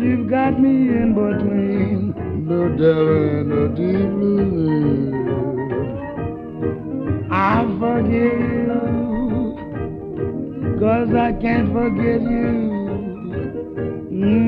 you've got me in between the devil and the deep blue. I forgive you, 'cause I can't forget you.